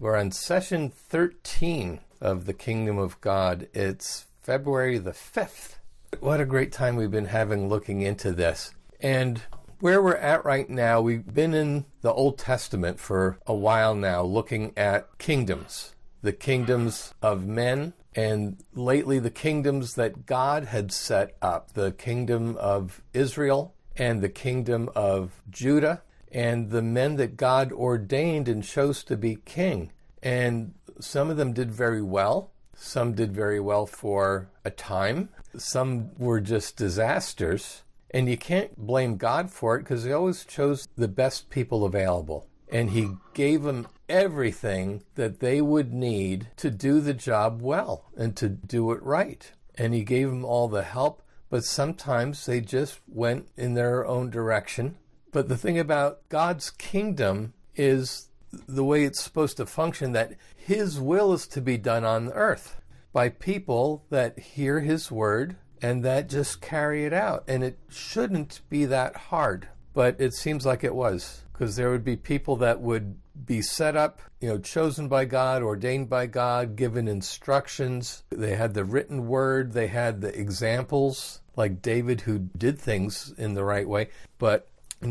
We're on session 13 of the Kingdom of God. It's February the 5th. What a great time we've been having looking into this. And where we're at right now, we've been in the Old Testament for a while now, looking at kingdoms, the kingdoms of men, and lately the kingdoms that God had set up, the kingdom of Israel and the kingdom of Judah, and the men that God ordained and chose to be king. And some of them did very well. Some did very well for a time. Some were just disasters. And you can't blame God for it because he always chose the best people available. And he gave them everything that they would need to do the job well and to do it right. And he gave them all the help, but sometimes they just went in their own direction. But the thing about God's kingdom is the way it's supposed to function, that his will is to be done on earth by people that hear his word and that just carry it out. And it shouldn't be that hard, but it seems like it was, because there would be people that would be set up, chosen by God, ordained by God, given instructions. They had the written word, they had the examples, like David, who did things in the right way. But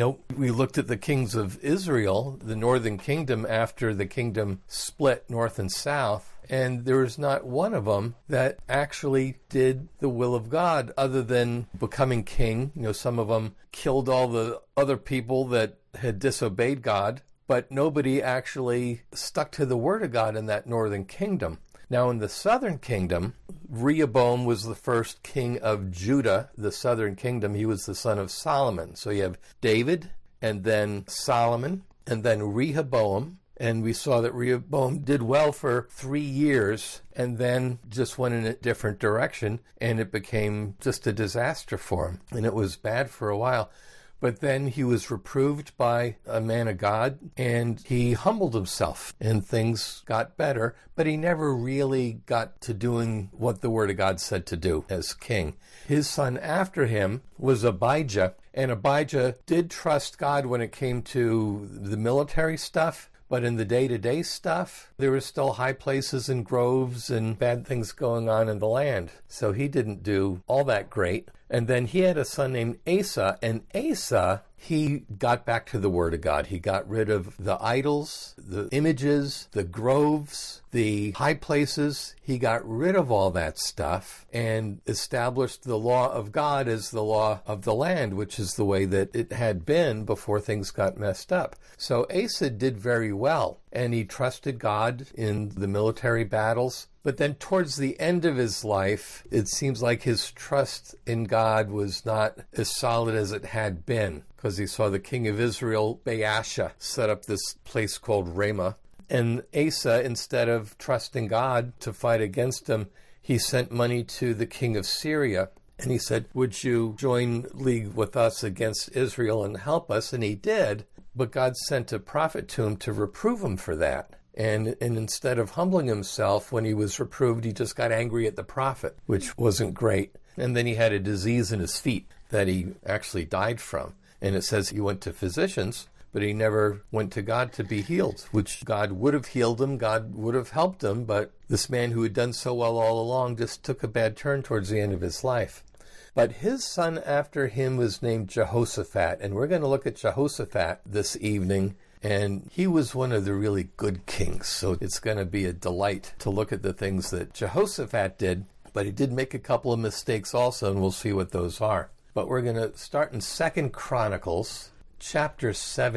we looked at the kings of Israel, the northern kingdom, after the kingdom split north and south, and there was not one of them that actually did the will of God other than becoming king. Some of them killed all the other people that had disobeyed God, but nobody actually stuck to the word of God in that northern kingdom. Now, in the southern kingdom, Rehoboam was the first king of Judah, the southern kingdom. He was the son of Solomon. So you have David, and then Solomon, and then Rehoboam. And we saw that Rehoboam did well for 3 years, and then just went in a different direction, and it became just a disaster for him. And it was bad for a while. But then he was reproved by a man of God, and he humbled himself, and things got better, but he never really got to doing what the Word of God said to do as king. His son after him was Abijah, and Abijah did trust God when it came to the military stuff, but in the day-to-day stuff, there were still high places and groves and bad things going on in the land. So he didn't do all that great. And then he had a son named Asa, and Asa, he got back to the Word of God. He got rid of the idols, the images, the groves, the high places. He got rid of all that stuff and established the law of God as the law of the land, which is the way that it had been before things got messed up. So Asa did very well, and he trusted God in the military battles. But then towards the end of his life, it seems like his trust in God was not as solid as it had been, because he saw the king of Israel, Baasha, set up this place called Ramah. And Asa, instead of trusting God to fight against him, he sent money to the king of Syria. And he said, would you join league with us against Israel and help us? And he did. But God sent a prophet to him to reprove him for that. And instead of humbling himself when he was reproved, he just got angry at the prophet, which wasn't great. And then he had a disease in his feet that he actually died from. And it says he went to physicians, but he never went to God to be healed, which God would have healed him, God would have helped him, but this man who had done so well all along just took a bad turn towards the end of his life. But his son after him was named Jehoshaphat, and we're going to look at Jehoshaphat this evening. And he was one of the really good kings, so it's going to be a delight to look at the things that Jehoshaphat did. But he did make a couple of mistakes also, and we'll see what those are. But we're going to start in 2 Chronicles, chapter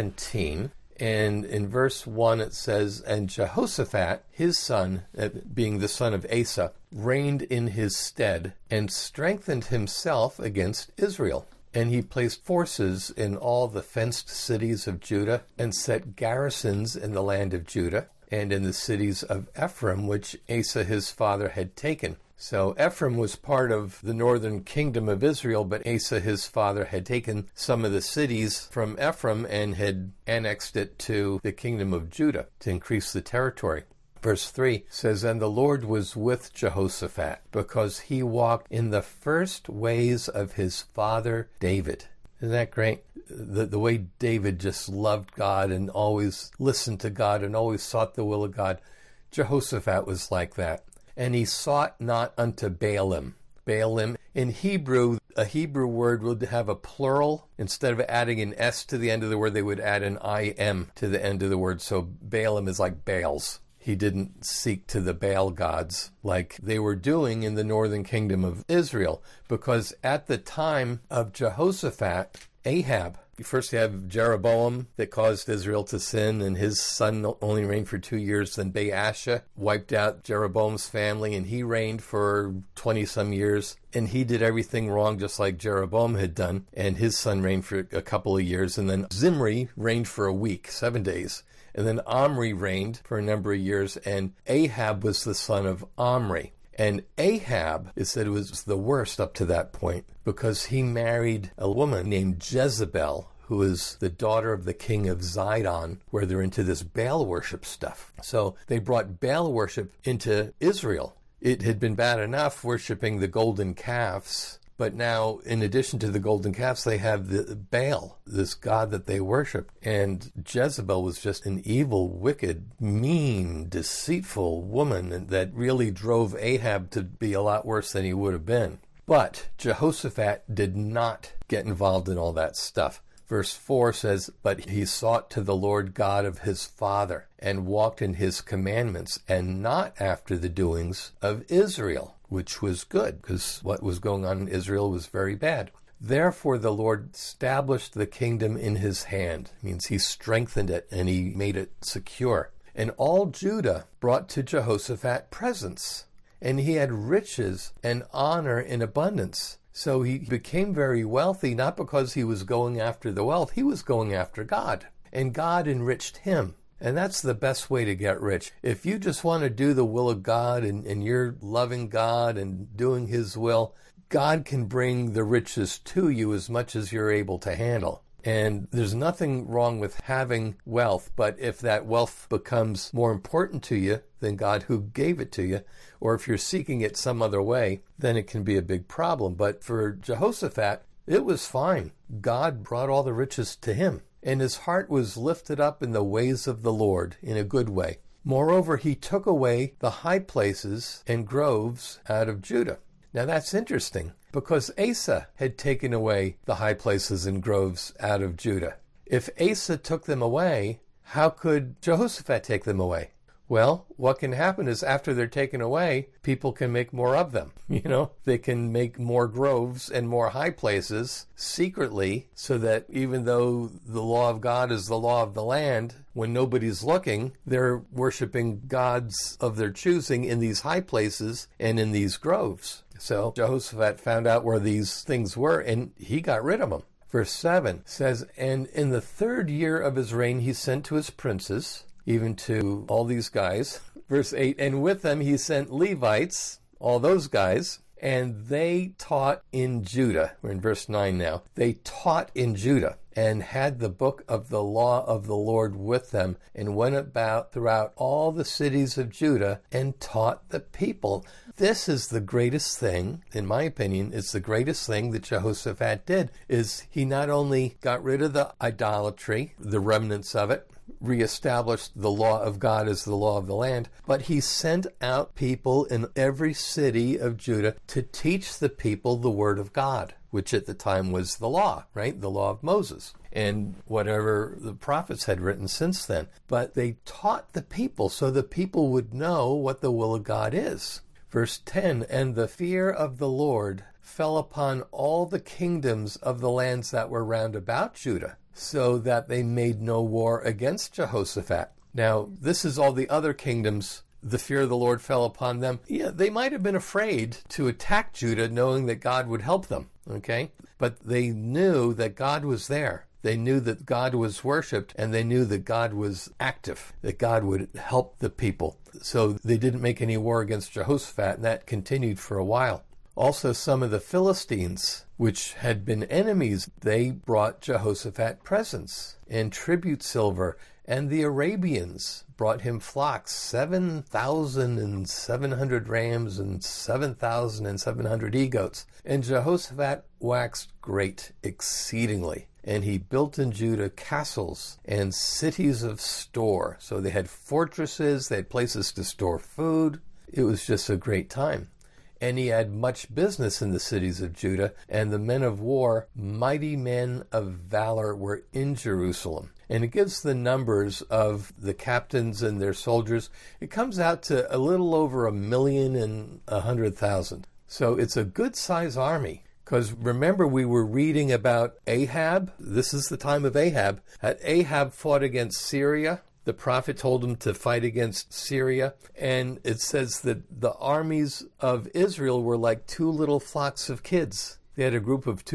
17. And in verse 1 it says, and Jehoshaphat, his son, being the son of Asa, reigned in his stead and strengthened himself against Israel. And he placed forces in all the fenced cities of Judah and set garrisons in the land of Judah and in the cities of Ephraim, which Asa his father had taken. So Ephraim was part of the northern kingdom of Israel, but Asa his father had taken some of the cities from Ephraim and had annexed it to the kingdom of Judah to increase the territory. Verse 3 says, and the Lord was with Jehoshaphat, because he walked in the first ways of his father David. Isn't that great? the way David just loved God and always listened to God and always sought the will of God, Jehoshaphat was like that. And he sought not unto Baalim. Baalim, in Hebrew, a Hebrew word would have a plural. Instead of adding an S to the end of the word, they would add an IM to the end of the word. So Baalim is like Baals. He didn't seek to the Baal gods like they were doing in the northern kingdom of Israel, because at the time of Jehoshaphat, Ahab, first you have Jeroboam that caused Israel to sin, and his son only reigned for 2 years. Then Baasha wiped out Jeroboam's family, and he reigned for 20-some years. And he did everything wrong, just like Jeroboam had done, and his son reigned for a couple of years. And then Zimri reigned for a week, 7 days. And then Omri reigned for a number of years, and Ahab was the son of Omri. And Ahab, it said, was the worst up to that point because he married a woman named Jezebel, who is the daughter of the king of Zidon, where they're into this Baal worship stuff. So they brought Baal worship into Israel. It had been bad enough worshiping the golden calves, but now, in addition to the golden calves, they have the Baal, this god that they worship. And Jezebel was just an evil, wicked, mean, deceitful woman that really drove Ahab to be a lot worse than he would have been. But Jehoshaphat did not get involved in all that stuff. Verse 4 says, "But he sought to the Lord God of his father, and walked in his commandments, and not after the doings of Israel," which was good, because what was going on in Israel was very bad. "Therefore the Lord established the kingdom in his hand," means he strengthened it and he made it secure. "And all Judah brought to Jehoshaphat presents, and he had riches and honor in abundance." So he became very wealthy, not because he was going after the wealth, he was going after God. And God enriched him. And that's the best way to get rich. If you just want to do the will of God and you're loving God and doing his will, God can bring the riches to you as much as you're able to handle. And there's nothing wrong with having wealth, but if that wealth becomes more important to you than God who gave it to you, or if you're seeking it some other way, then it can be a big problem. But for Jehoshaphat, it was fine. God brought all the riches to him, and his heart was lifted up in the ways of the Lord in a good way. Moreover, he took away the high places and groves out of Judah. Now that's interesting, because Asa had taken away the high places and groves out of Judah. If Asa took them away, how could Jehoshaphat take them away? Well, what can happen is after they're taken away, people can make more of them. They can make more groves and more high places secretly, so that even though the law of God is the law of the land, when nobody's looking, they're worshiping gods of their choosing in these high places and in these groves. So Jehoshaphat found out where these things were, and he got rid of them. Verse 7 says, "And in the 3rd year of his reign he sent to his princes," even to all these guys. Verse 8, "And with them he sent Levites," all those guys, "and they taught in Judah." We're in verse 9 now. "They taught in Judah, and had the book of the law of the Lord with them, and went about throughout all the cities of Judah, and taught the people." This is the greatest thing, in my opinion, it's the greatest thing that Jehoshaphat did, is he not only got rid of the idolatry, the remnants of it, reestablished the law of God as the law of the land, but he sent out people in every city of Judah to teach the people the word of God, which at the time was the law, right? The law of Moses and whatever the prophets had written since then. But they taught the people so the people would know what the will of God is. Verse 10, "And the fear of the Lord fell upon all the kingdoms of the lands that were round about Judah, so that they made no war against Jehoshaphat." Now, this is all the other kingdoms. The fear of the Lord fell upon them. Yeah, they might have been afraid to attack Judah, knowing that God would help them, okay? But they knew that God was there. They knew that God was worshipped, and they knew that God was active, that God would help the people. So they didn't make any war against Jehoshaphat, and that continued for a while. Also, some of the Philistines, which had been enemies, they brought Jehoshaphat presents and tribute silver, and the Arabians brought him flocks, 7,700 rams and 7,700 he-goats. And Jehoshaphat waxed great exceedingly. And he built in Judah castles and cities of store. So they had fortresses, they had places to store food. It was just a great time. And he had much business in the cities of Judah, and the men of war, mighty men of valor, were in Jerusalem. And it gives the numbers of the captains and their soldiers. It comes out to a little over 1,100,000. So it's a good-sized army. Because remember, we were reading about Ahab. This is the time of Ahab. Ahab fought against Syria. The prophet told him to fight against Syria. And it says that the armies of Israel were like two little flocks of kids. They had a group of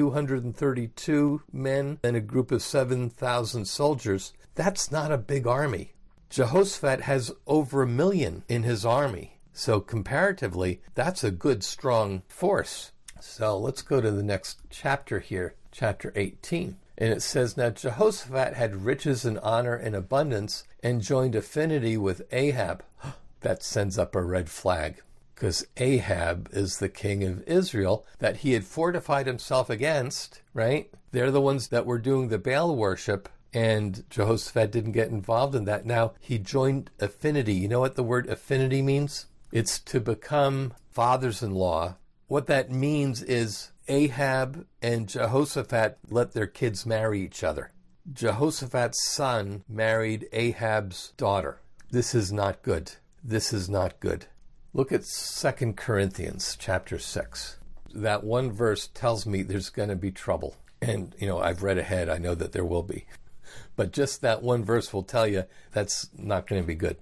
232 men and a group of 7,000 soldiers. That's not a big army. Jehoshaphat has over 1 million in his army. So comparatively, that's a good, strong force. So let's go to the next chapter here, chapter 18. And it says, Now Jehoshaphat had riches and honor and abundance and joined affinity with Ahab. That sends up a red flag, because Ahab is the king of Israel that he had fortified himself against, right? They're the ones that were doing the Baal worship, and Jehoshaphat didn't get involved in that. Now he joined affinity. You know what the word affinity means? It's to become fathers-in-law. What that means is Ahab and Jehoshaphat let their kids marry each other. Jehoshaphat's son married Ahab's daughter. This is not good. This is not good. Look at 2 Corinthians chapter 6. That one verse tells me there's going to be trouble. And, I've read ahead. I know that there will be. But just that one verse will tell you that's not going to be good.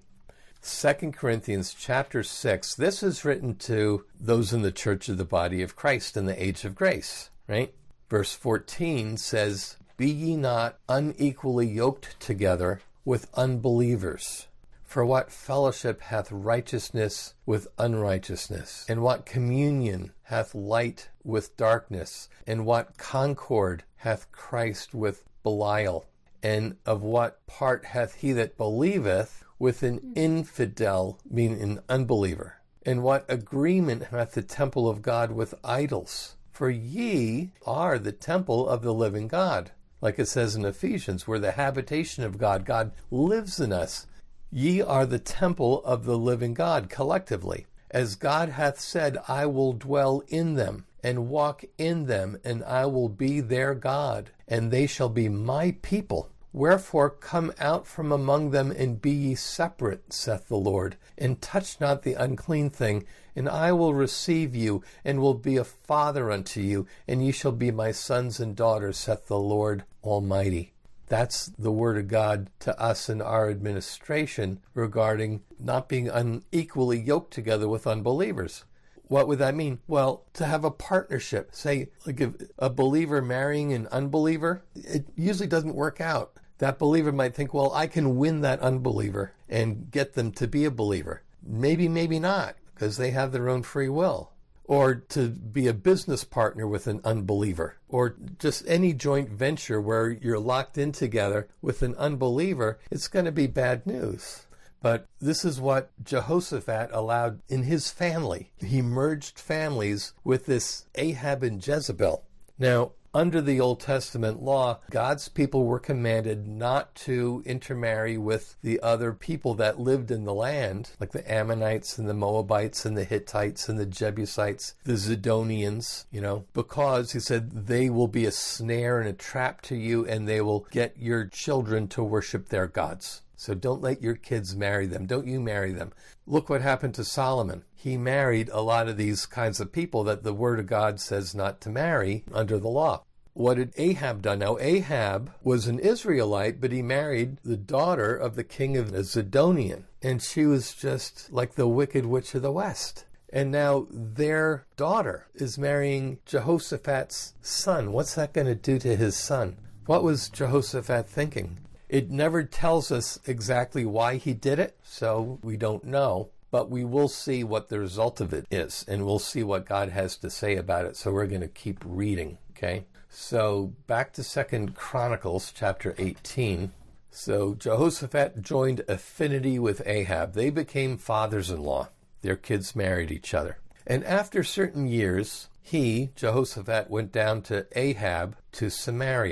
2 Corinthians chapter 6, this is written to those in the church of the body of Christ in the age of grace, right? Verse 14 says, Be ye not unequally yoked together with unbelievers. For what fellowship hath righteousness with unrighteousness? And what communion hath light with darkness? And what concord hath Christ with Belial? And of what part hath he that believeth with an infidel, meaning an unbeliever? And what agreement hath the temple of God with idols? For ye are the temple of the living God. Like it says in Ephesians, we're the habitation of God. God lives in us. Ye are the temple of the living God, collectively. As God hath said, I will dwell in them and walk in them, and I will be their God, and they shall be my people. Wherefore come out from among them, and be ye separate, saith the Lord, and touch not the unclean thing, and I will receive you, and will be a father unto you, and ye shall be my sons and daughters, saith the Lord Almighty. That's the word of God to us in our administration regarding not being unequally yoked together with unbelievers. What would that mean? Well, to have a partnership. Say, like if a believer marrying an unbeliever, it usually doesn't work out. That believer might think, well, I can win that unbeliever and get them to be a believer. Maybe, maybe not, because they have their own free will. Or to be a business partner with an unbeliever, or just any joint venture where you're locked in together with an unbeliever, it's going to be bad news. But this is what Jehoshaphat allowed in his family. He merged families with this Ahab and Jezebel. Now, under the Old Testament law, God's people were commanded not to intermarry with the other people that lived in the land, like the Ammonites and the Moabites and the Hittites and the Jebusites, the Zidonians, because he said they will be a snare and a trap to you, and they will get your children to worship their gods. So don't let your kids marry them. Don't you marry them. Look what happened to Solomon. He married a lot of these kinds of people that the Word of God says not to marry under the law. What had Ahab done? Now, Ahab was an Israelite, but he married the daughter of the king of the Zidonian. And she was just like the Wicked Witch of the West. And now their daughter is marrying Jehoshaphat's son. What's that going to do to his son? What was Jehoshaphat thinking? It never tells us exactly why he did it, so we don't know. But we will see what the result of it is, and we'll see what God has to say about it. So we're going to keep reading, okay? So back to 2 Chronicles chapter 18. So Jehoshaphat joined affinity with Ahab. They became fathers-in-law. Their kids married each other. And after certain years, Jehoshaphat, went down to Ahab to Samaria.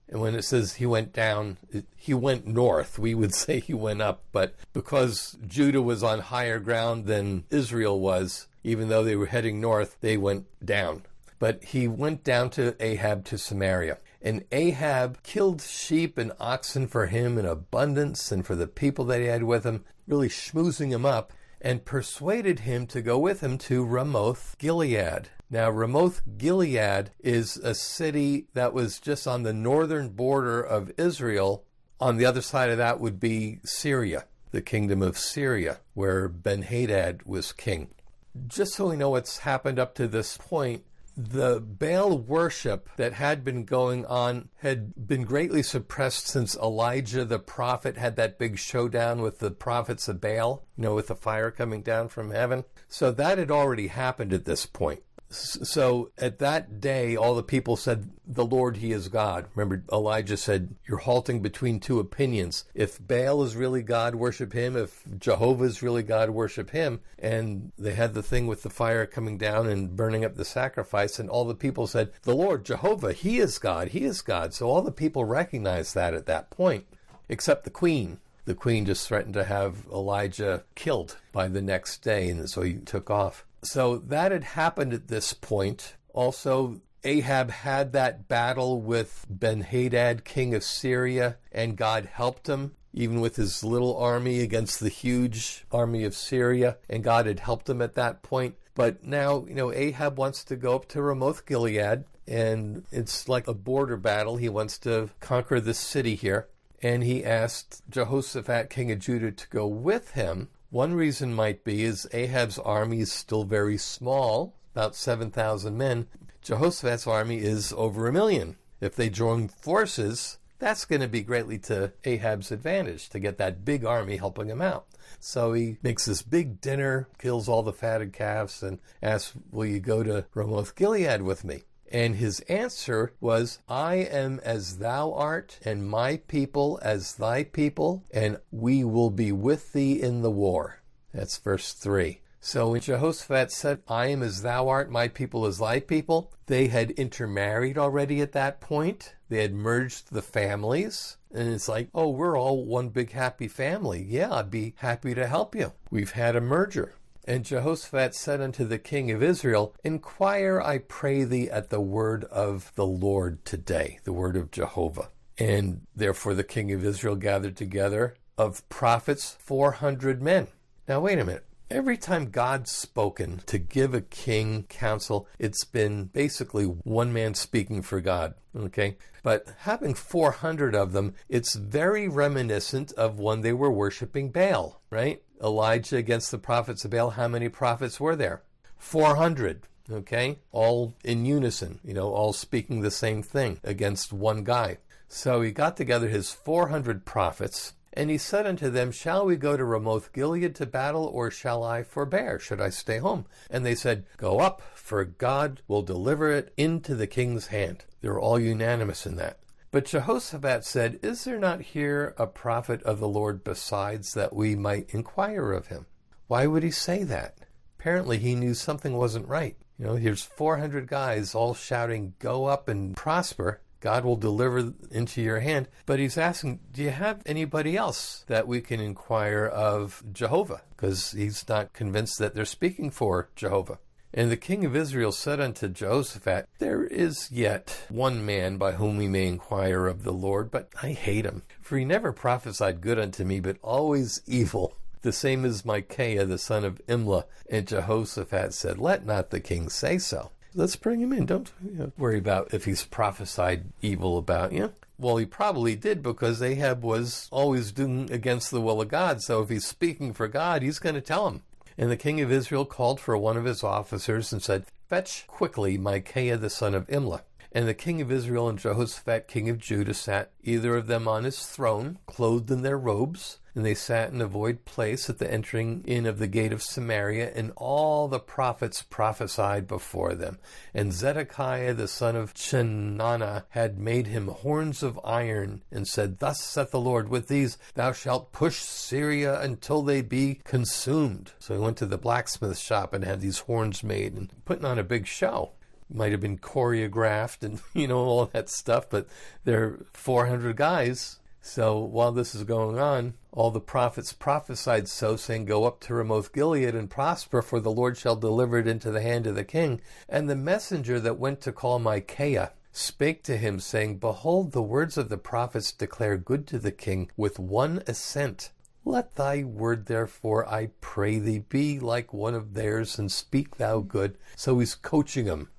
And when it says he went down, he went north. We would say he went up. But because Judah was on higher ground than Israel was, even though they were heading north, they went down. But he went down to Ahab to Samaria. And Ahab killed sheep and oxen for him in abundance and for the people that he had with him, really schmoozing him up, and persuaded him to go with him to Ramoth Gilead. Now, Ramoth Gilead is a city that was just on the northern border of Israel. On the other side of that would be Syria, the kingdom of Syria, where Ben-Hadad was king. Just so we know what's happened up to this point, the Baal worship that had been going on had been greatly suppressed since Elijah the prophet had that big showdown with the prophets of Baal, with the fire coming down from heaven. So that had already happened at this point. So at that day, all the people said, the Lord, he is God. Remember, Elijah said, you're halting between two opinions. If Baal is really God, worship him. If Jehovah is really God, worship him. And they had the thing with the fire coming down and burning up the sacrifice. And all the people said, the Lord, Jehovah, he is God. He is God. So all the people recognized that at that point, except the queen. The queen just threatened to have Elijah killed by the next day. And so he took off. So that had happened at this point. Also, Ahab had that battle with Ben-Hadad, king of Syria, and God helped him, even with his little army against the huge army of Syria, and God had helped him at that point. But now, Ahab wants to go up to Ramoth Gilead, and it's like a border battle. He wants to conquer this city here, and he asked Jehoshaphat, king of Judah, to go with him. One reason might be is Ahab's army is still very small, about 7,000 men. Jehoshaphat's army is over 1 million. If they join forces, that's going to be greatly to Ahab's advantage to get that big army helping him out. So he makes this big dinner, kills all the fatted calves, and asks, will you go to Ramoth Gilead with me? And his answer was, I am as thou art, and my people as thy people, and we will be with thee in the war. That's verse 3. So when Jehoshaphat said, I am as thou art, my people as thy people, they had intermarried already at that point. They had merged the families. And it's like, oh, we're all one big happy family. Yeah, I'd be happy to help you. We've had a merger. And Jehoshaphat said unto the king of Israel, inquire, I pray thee, at the word of the Lord today, the word of Jehovah. And therefore the king of Israel gathered together of prophets 400 men. Now wait a minute. Every time God's spoken to give a king counsel, it's been basically one man speaking for God, okay? But having 400 of them, it's very reminiscent of when they were worshiping Baal, right? Elijah against the prophets of Baal, how many prophets were there? 400, okay? All in unison, all speaking the same thing against one guy. So he got together his 400 prophets, and he said unto them, shall we go to Ramoth Gilead to battle, or shall I forbear? Should I stay home? And they said, go up, for God will deliver it into the king's hand. They were all unanimous in that. But Jehoshaphat said, is there not here a prophet of the Lord besides, that we might inquire of him? Why would he say that? Apparently he knew something wasn't right. Here's 400 guys all shouting, go up and prosper. God will deliver into your hand. But he's asking, do you have anybody else that we can inquire of Jehovah? Because he's not convinced that they're speaking for Jehovah. And the king of Israel said unto Jehoshaphat, there is yet one man by whom we may inquire of the Lord, but I hate him. For he never prophesied good unto me, but always evil. The same as Micaiah, the son of Imlah. And Jehoshaphat said, let not the king say so. Let's bring him in. Don't worry about if he's prophesied evil about you. Well, he probably did, because Ahab was always doing against the will of God. So if he's speaking for God, he's going to tell him. And the king of Israel called for one of his officers and said, fetch quickly Micaiah the son of Imlah. And the king of Israel and Jehoshaphat king of Judah sat, either of them on his throne, clothed in their robes. And they sat in a void place at the entering in of the gate of Samaria, and all the prophets prophesied before them. And Zedekiah the son of Chenaanah had made him horns of iron, and said, thus saith the Lord, with these thou shalt push Syria until they be consumed. So he went to the blacksmith shop and had these horns made, and putting on a big show. might have been choreographed and, all that stuff, but they're 400 guys. So while this is going on, all the prophets prophesied so, saying, "Go up to Ramoth Gilead and prosper, for the Lord shall deliver it into the hand of the king." And the messenger that went to call Micaiah spake to him, saying, "Behold, the words of the prophets declare good to the king with one assent. Let thy word, therefore, I pray thee, be like one of theirs, and speak thou good." So he's coaching him,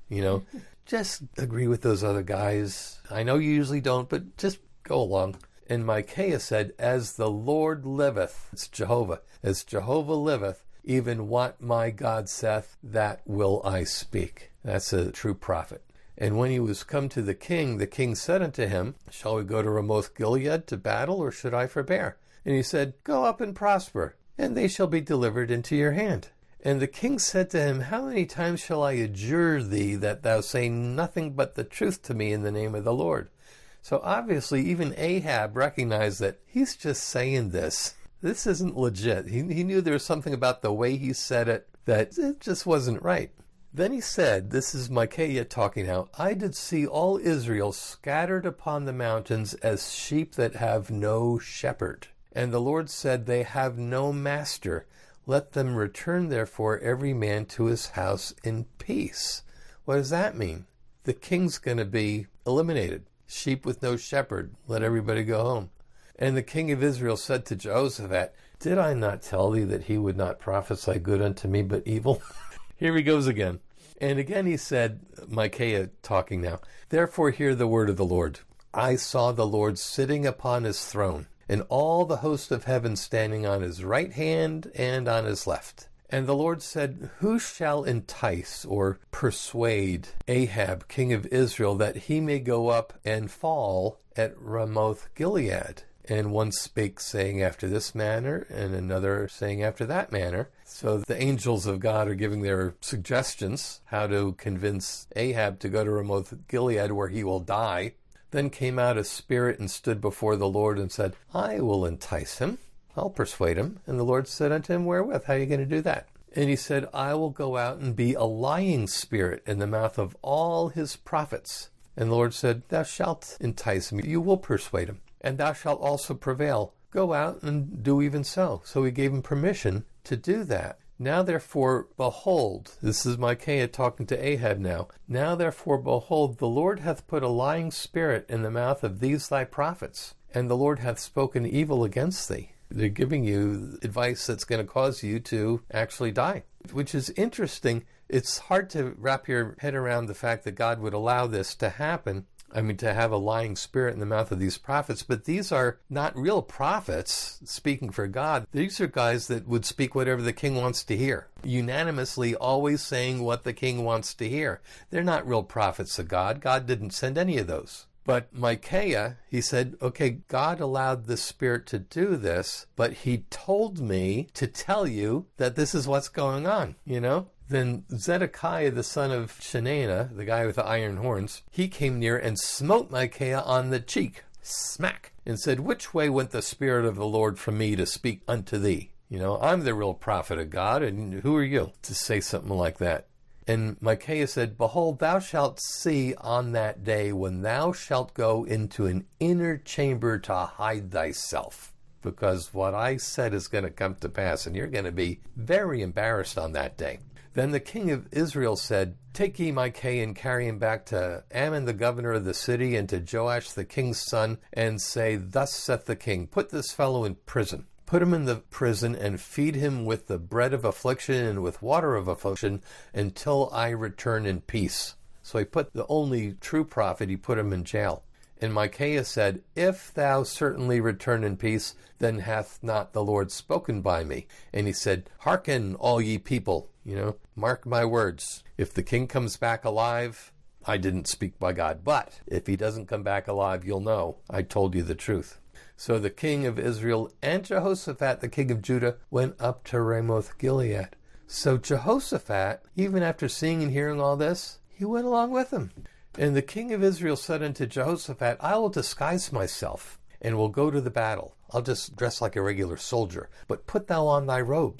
Just agree with those other guys. I know you usually don't, but just go along. And Micaiah said, "As the Lord liveth," it's Jehovah, "as Jehovah liveth, even what my God saith, that will I speak." That's a true prophet. And when he was come to the king said unto him, "Shall we go to Ramoth Gilead to battle, or should I forbear?" And he said, "Go up and prosper, and they shall be delivered into your hand." And the king said to him, "How many times shall I adjure thee that thou say nothing but the truth to me in the name of the Lord?" So obviously even Ahab recognized that he's just saying this. This isn't legit. He knew there was something about the way he said it that it just wasn't right. Then he said, this is Micaiah talking now, "I did see all Israel scattered upon the mountains as sheep that have no shepherd. And the Lord said, They have no master. Let them return therefore every man to his house in peace." What does that mean? The king's going to be eliminated. Sheep with no shepherd. Let everybody go home. And the king of Israel said to Jehoshaphat, "Did I not tell thee that he would not prophesy good unto me, but evil?" Here he goes again. And again he said, Micaiah talking now, "Therefore hear the word of the Lord. I saw the Lord sitting upon his throne, and all the host of heaven standing on his right hand and on his left. And the Lord said, Who shall entice or persuade Ahab, king of Israel, that he may go up and fall at Ramoth Gilead? And one spake, saying after this manner, and another saying after that manner. So the angels of God are giving their suggestions how to convince Ahab to go to Ramoth Gilead, where he will die. Then came out a spirit and stood before the Lord and said, "I will entice him. I'll persuade him." And the Lord said unto him, "Wherewith? How are you going to do that?" And he said, "I will go out and be a lying spirit in the mouth of all his prophets." And the Lord said, "Thou shalt entice him. You will persuade him. And thou shalt also prevail. Go out and do even so." So he gave him permission to do that. "Now therefore, behold," this is Micaiah talking to Ahab now, "Now therefore, behold, the Lord hath put a lying spirit in the mouth of these thy prophets, and the Lord hath spoken evil against thee." They're giving you advice that's going to cause you to actually die, which is interesting. It's hard to wrap your head around the fact that God would allow this to happen. I mean, to have a lying spirit in the mouth of these prophets, but these are not real prophets speaking for God. These are guys that would speak whatever the king wants to hear, unanimously always saying what the king wants to hear. They're not real prophets of God. God didn't send any of those. But Micaiah, he said, okay, God allowed the spirit to do this, but he told me to tell you that this is what's going on, Then Zedekiah, the son of Chenaanah, the guy with the iron horns, he came near and smote Micaiah on the cheek, smack, and said, "Which way went the Spirit of the Lord from me to speak unto thee? I'm the real prophet of God, and who are you to say something like that?" And Micaiah said, "Behold, thou shalt see on that day when thou shalt go into an inner chamber to hide thyself, because what I said is going to come to pass, and you're going to be very embarrassed on that day." Then the king of Israel said, "Take ye Micaiah and carry him back to Ammon the governor of the city, and to Joash the king's son, and say, Thus saith the king, put this fellow in prison. Put him in the prison, and feed him with the bread of affliction and with water of affliction, until I return in peace." So he put the only true prophet, he put him in jail. And Micaiah said, "If thou certainly return in peace, then hath not the Lord spoken by me." And he said, "Hearken, all ye people, mark my words. If the king comes back alive, I didn't speak by God. But if he doesn't come back alive, you'll know I told you the truth." So the king of Israel and Jehoshaphat, the king of Judah, went up to Ramoth Gilead. So Jehoshaphat, even after seeing and hearing all this, he went along with them. And the king of Israel said unto Jehoshaphat, "I will disguise myself, and will go to the battle. I'll just dress like a regular soldier, but put thou on thy robes."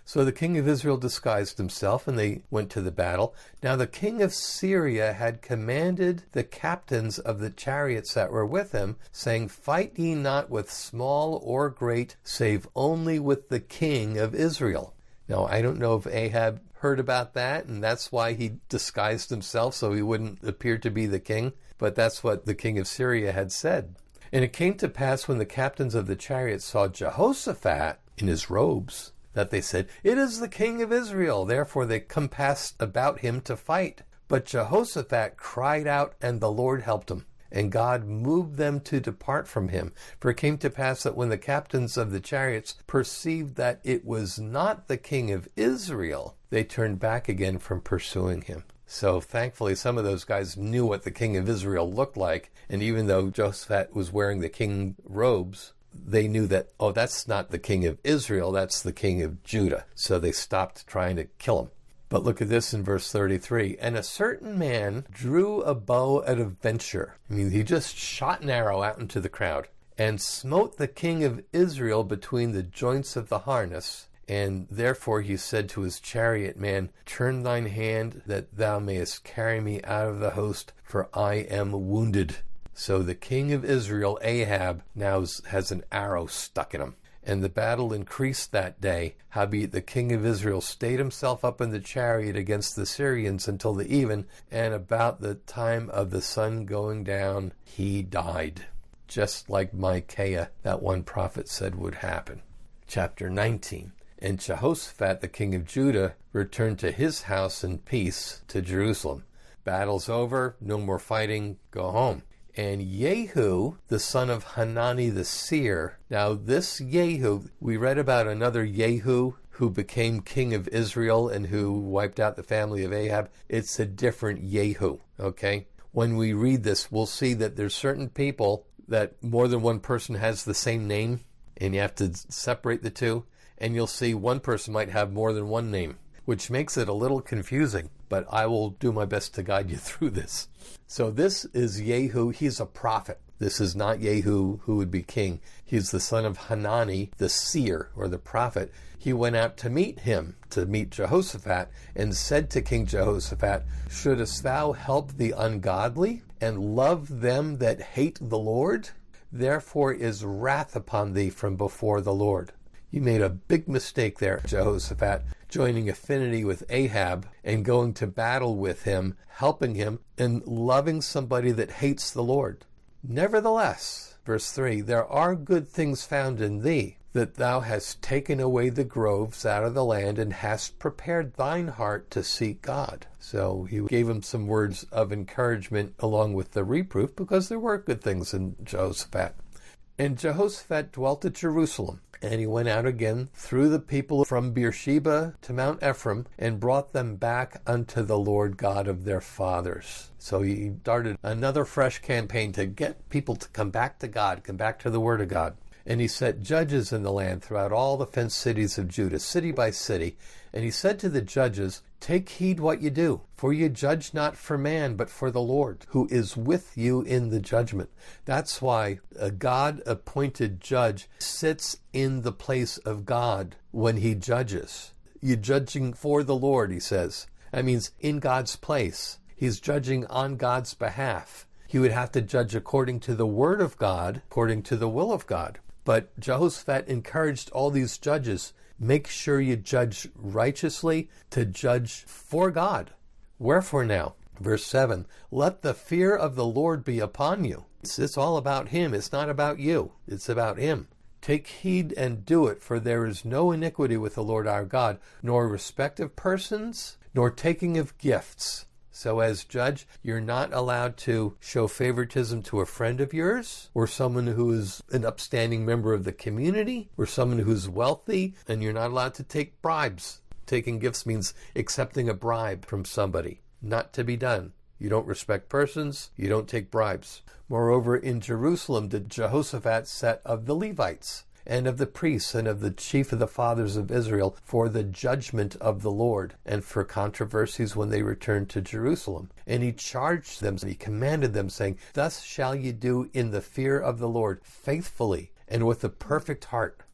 So the king of Israel disguised himself, and they went to the battle. Now the king of Syria had commanded the captains of the chariots that were with him, saying, "Fight ye not with small or great, save only with the king of Israel." Now, I don't know if Ahab heard about that, and that's why he disguised himself so he wouldn't appear to be the king, but that's what the king of Syria had said. And it came to pass when the captains of the chariots saw Jehoshaphat in his robes, that they said, "It is the king of Israel." Therefore they compassed about him to fight. But Jehoshaphat cried out, and the Lord helped him. And God moved them to depart from him. For it came to pass that when the captains of the chariots perceived that it was not the king of Israel, they turned back again from pursuing him. So thankfully some of those guys knew what the king of Israel looked like. And even though Jehoshaphat was wearing the king robes, they knew that, oh, that's not the king of Israel, that's the king of Judah. So they stopped trying to kill him. But look at this in verse 33. And a certain man drew a bow at a venture. I mean, he just shot an arrow out into the crowd and smote the king of Israel between the joints of the harness. And therefore he said to his chariot man, "Turn thine hand that thou mayest carry me out of the host, for I am wounded." So the king of Israel, Ahab, now has an arrow stuck in him. And the battle increased that day. Howbeit the king of Israel stayed himself up in the chariot against the Syrians until the even, and about the time of the sun going down, he died. Just like Micaiah, that one prophet, said would happen. Chapter 19. And Jehoshaphat, the king of Judah, returned to his house in peace to Jerusalem. Battle's over, no more fighting, go home. And Jehu, the son of Hanani the seer. Now this Jehu, we read about another Jehu who became king of Israel and who wiped out the family of Ahab. It's a different Jehu, okay? When we read this, we'll see that there's certain people that more than one person has the same name, and you have to separate the two. And you'll see one person might have more than one name, which makes it a little confusing, but I will do my best to guide you through this. So this is Jehu. He's a prophet. This is not Jehu who would be king. He's the son of Hanani, the seer or the prophet. He went out to meet him, to meet Jehoshaphat, and said to King Jehoshaphat, "Shouldest thou help the ungodly and love them that hate the Lord? Therefore is wrath upon thee from before the Lord." You made a big mistake there, Jehoshaphat, joining affinity with Ahab and going to battle with him, helping him, and loving somebody that hates the Lord. Nevertheless, verse 3, there are good things found in thee, that thou hast taken away the groves out of the land and hast prepared thine heart to seek God. So he gave him some words of encouragement along with the reproof, because there were good things in Jehoshaphat. And Jehoshaphat dwelt at Jerusalem. And he went out again through the people from Beersheba to Mount Ephraim, and brought them back unto the Lord God of their fathers. So he started another fresh campaign to get people to come back to God, come back to the Word of God. And he set judges in the land throughout all the fenced cities of Judah, city by city. And he said to the judges, "Take heed what you do, for you judge not for man, but for the Lord, who is with you in the judgment." That's why a God-appointed judge sits in the place of God when he judges. You're judging for the Lord, he says. That means in God's place. He's judging on God's behalf. He would have to judge according to the Word of God, according to the will of God. But Jehoshaphat encouraged all these judges, make sure you judge righteously, to judge for God. Wherefore now, verse 7, let the fear of the Lord be upon you. It's all about him. It's not about you. It's about him. Take heed and do it, for there is no iniquity with the Lord our God, nor respect of persons, nor taking of gifts. So as judge, you're not allowed to show favoritism to a friend of yours, or someone who is an upstanding member of the community, or someone who's wealthy, and you're not allowed to take bribes. Taking gifts means accepting a bribe from somebody. Not to be done. You don't respect persons, you don't take bribes. Moreover, in Jerusalem did Jehoshaphat set of the Levites, and of the priests, and of the chief of the fathers of Israel, for the judgment of the Lord, and for controversies when they returned to Jerusalem. And he charged them, and he commanded them, saying, Thus shall ye do in the fear of the Lord, faithfully, and with a perfect heart.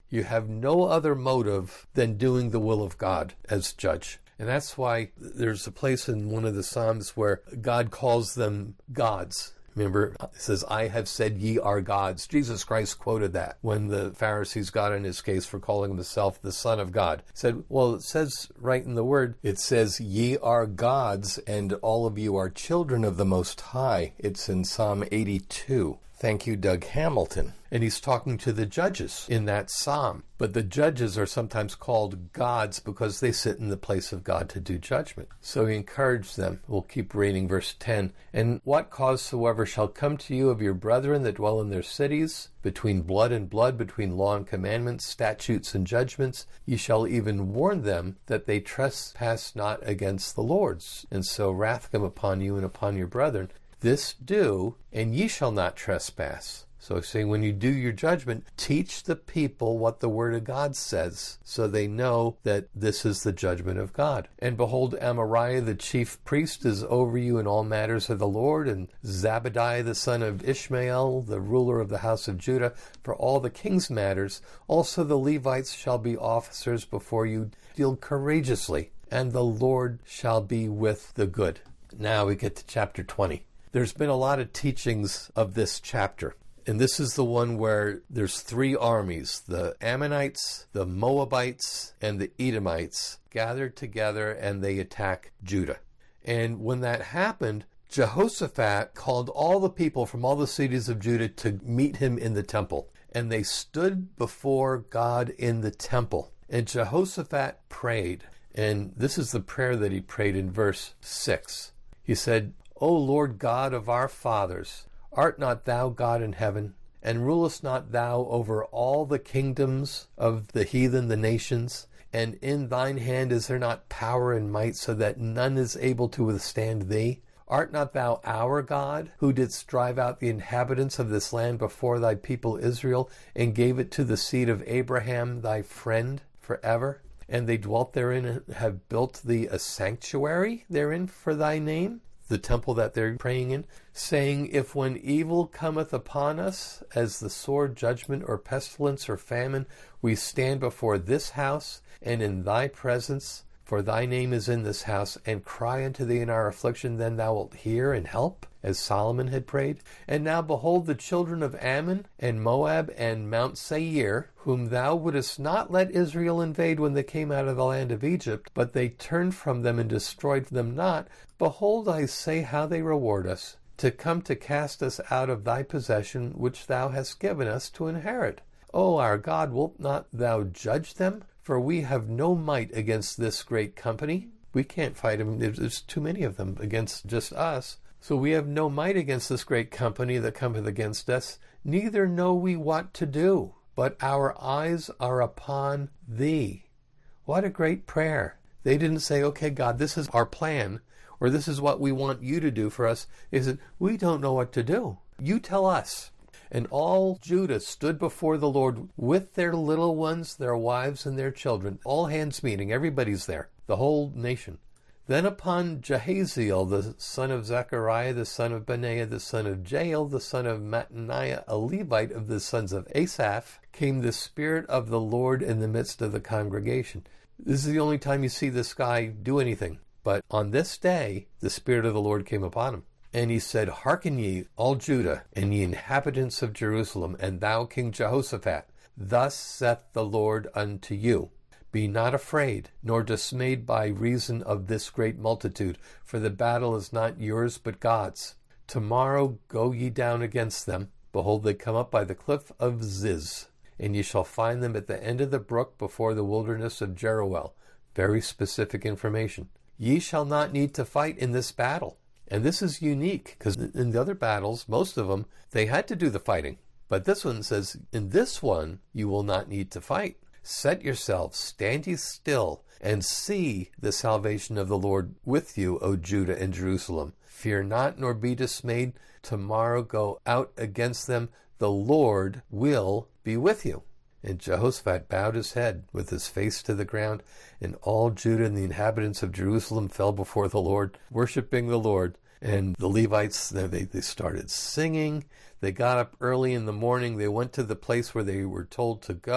You have no other motive than doing the will of God as judge. And that's why there's a place in one of the Psalms where God calls them gods. Remember, it says, I have said ye are gods. Jesus Christ quoted that when the Pharisees got in his case for calling himself the Son of God. He said, well, it says right in the word, it says, ye are gods and all of you are children of the Most High. It's in Psalm 82. Thank you, Doug Hamilton. And he's talking to the judges in that psalm. But the judges are sometimes called gods because they sit in the place of God to do judgment. So he encouraged them. We'll keep reading verse 10. And what cause soever shall come to you of your brethren that dwell in their cities, between blood and blood, between law and commandments, statutes and judgments, ye shall even warn them that they trespass not against the Lord's. And so wrath come upon you and upon your brethren. This do, and ye shall not trespass. So saying when you do your judgment, teach the people what the word of God says, so they know that this is the judgment of God. And behold, Amariah the chief priest is over you in all matters of the Lord, and Zabadiah the son of Ishmael, the ruler of the house of Judah, for all the king's matters. Also the Levites shall be officers before you. Deal courageously, and the Lord shall be with the good. Now we get to chapter 20. There's been a lot of teachings of this chapter. And this is the one where there's three armies, the Ammonites, the Moabites, and the Edomites gathered together and they attack Judah. And when that happened, Jehoshaphat called all the people from all the cities of Judah to meet him in the temple. And they stood before God in the temple. And Jehoshaphat prayed. And this is the prayer that he prayed in verse 6. He said, O Lord God of our fathers, art not thou God in heaven, and rulest not thou over all the kingdoms of the heathen, the nations? And in thine hand is there not power and might, so that none is able to withstand thee? Art not thou our God, who didst drive out the inhabitants of this land before thy people Israel, and gave it to the seed of Abraham thy friend forever? And they dwelt therein, and have built thee a sanctuary therein for thy name? The temple that they're praying in, saying, if when evil cometh upon us, as the sword, judgment, or pestilence, or famine, we stand before this house, and in thy presence, for thy name is in this house, and cry unto thee in our affliction, then thou wilt hear and help, as Solomon had prayed. And now behold, the children of Ammon, and Moab, and Mount Seir, whom thou wouldest not let Israel invade when they came out of the land of Egypt, but they turned from them and destroyed them not. Behold, I say how they reward us, to come to cast us out of thy possession, which thou hast given us to inherit. O our God, wilt not thou judge them? For we have no might against this great company. We can't fight them. There's too many of them against just us. So we have no might against this great company that cometh against us. Neither know we what to do, but our eyes are upon thee. What a great prayer. They didn't say, okay, God, this is our plan, or this is what we want you to do for us. They said, we don't know what to do. You tell us. And all Judah stood before the Lord with their little ones, their wives, and their children. All hands meeting. Everybody's there. The whole nation. Then upon Jahaziel, the son of Zechariah, the son of Benaiah, the son of Jael, the son of Mattaniah, a Levite of the sons of Asaph, came the Spirit of the Lord in the midst of the congregation. This is the only time you see this guy do anything. But on this day, the Spirit of the Lord came upon him. And he said, Hearken ye, all Judah, and ye inhabitants of Jerusalem, and thou, King Jehoshaphat, thus saith the Lord unto you, Be not afraid, nor dismayed by reason of this great multitude, for the battle is not yours, but God's. Tomorrow go ye down against them. Behold, they come up by the cliff of Ziz, and ye shall find them at the end of the brook before the wilderness of Jeruel. Very specific information. Ye shall not need to fight in this battle. And this is unique, because in the other battles, most of them, they had to do the fighting. But this one says, in this one, you will not need to fight. Set yourselves, stand ye still, and see the salvation of the Lord with you, O Judah and Jerusalem. Fear not, nor be dismayed. Tomorrow go out against them. The Lord will be with you. And Jehoshaphat bowed his head with his face to the ground, and all Judah and the inhabitants of Jerusalem fell before the Lord, worshiping the Lord. And the Levites, they started singing. They got up early in the morning. They went to the place where they were told to go.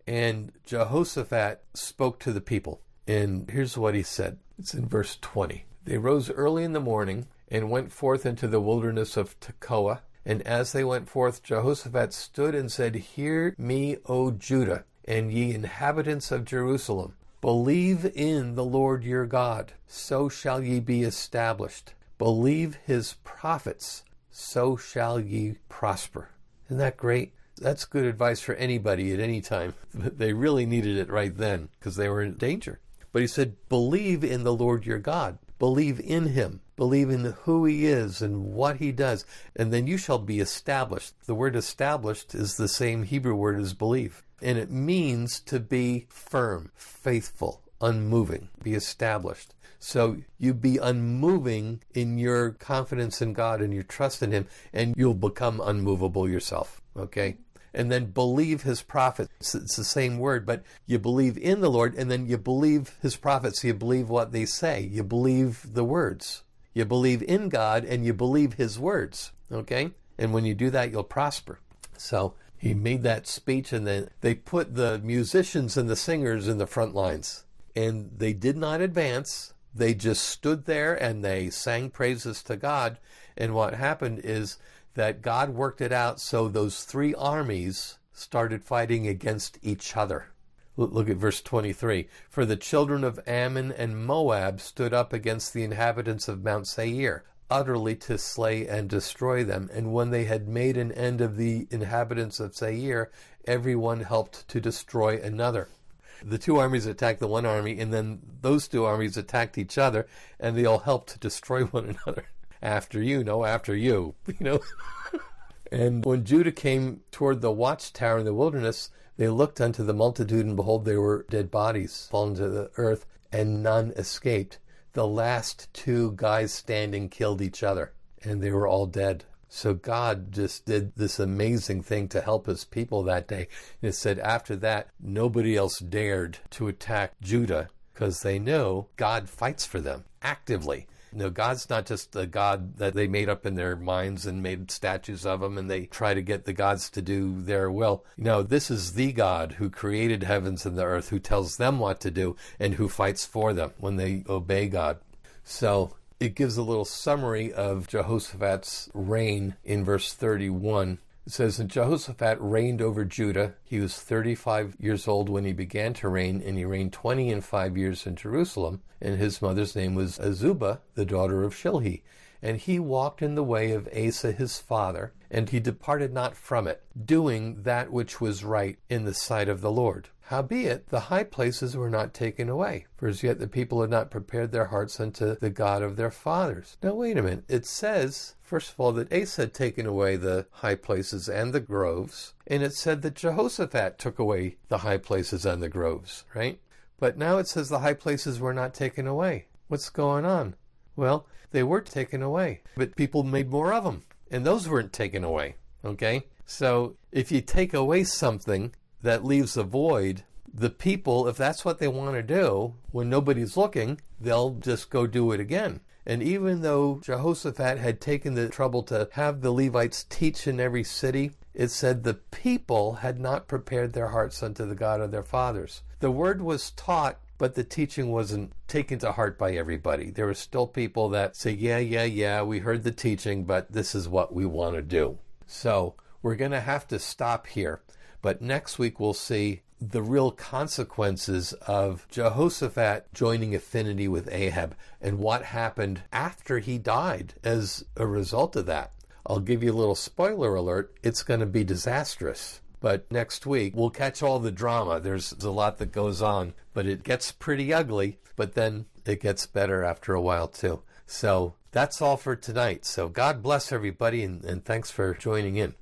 And Jehoshaphat spoke to the people. And here's what he said. It's in verse 20. They rose early in the morning and went forth into the wilderness of Tekoa. And as they went forth, Jehoshaphat stood and said, Hear me, O Judah, and ye inhabitants of Jerusalem. Believe in the Lord your God, so shall ye be established. Believe his prophets, so shall ye prosper. Isn't that great? That's good advice for anybody at any time. They really needed it right then because they were in danger. But he said, believe in the Lord your God. Believe in him. Believe in who he is and what he does. And then you shall be established. The word established is the same Hebrew word as believe. And it means to be firm, faithful, unmoving, be established. So you be unmoving in your confidence in God and your trust in him, and you'll become unmovable yourself. Okay? And then believe his prophets. It's the same word, but you believe in the Lord, and then you believe his prophets. You believe what they say. You believe the words. You believe in God, and you believe his words. Okay? And when you do that, you'll prosper. So he made that speech, and then they put the musicians and the singers in the front lines. And they did not advance. They just stood there, and they sang praises to God. And what happened is that God worked it out so those three armies started fighting against each other. Look at verse 23. For the children of Ammon and Moab stood up against the inhabitants of Mount Seir, utterly to slay and destroy them. And when they had made an end of the inhabitants of Seir, everyone helped to destroy another. The two armies attacked the one army, and then those two armies attacked each other, and they all helped to destroy one another. After you. And when Judah came toward the watchtower in the wilderness, they looked unto the multitude, and behold, there were dead bodies fallen to the earth, and none escaped. The last two guys standing killed each other, and they were all dead. So God just did this amazing thing to help his people that day. And it said after that, nobody else dared to attack Judah because they know God fights for them actively. No, God's not just a God that they made up in their minds and made statues of him and they try to get the gods to do their will. No, this is the God who created heavens and the earth, who tells them what to do and who fights for them when they obey God. So it gives a little summary of Jehoshaphat's reign in verse 31. It says, And Jehoshaphat reigned over Judah. He was 35 years old when he began to reign, and he reigned 25 years in Jerusalem. And his mother's name was Azubah, the daughter of Shilhi. And he walked in the way of Asa his father, and he departed not from it, doing that which was right in the sight of the Lord. Howbeit, the high places were not taken away, for as yet the people had not prepared their hearts unto the God of their fathers. Now wait a minute. It says, first of all, that Asa had taken away the high places and the groves, and it said that Jehoshaphat took away the high places and the groves, right? But now it says the high places were not taken away. What's going on? Well, they were taken away, but people made more of them, and those weren't taken away, okay? So if you take away something that leaves a void, the people, if that's what they want to do, when nobody's looking, they'll just go do it again. And even though Jehoshaphat had taken the trouble to have the Levites teach in every city, it said the people had not prepared their hearts unto the God of their fathers. The word was taught, but the teaching wasn't taken to heart by everybody. There were still people that say, yeah, we heard the teaching, but this is what we want to do. So we're going to have to stop here. But next week we'll see the real consequences of Jehoshaphat joining affinity with Ahab and what happened after he died as a result of that. I'll give you a little spoiler alert. It's going to be disastrous. But next week, we'll catch all the drama. There's a lot that goes on, but it gets pretty ugly, but then it gets better after a while too. So that's all for tonight. So God bless everybody, and thanks for joining in.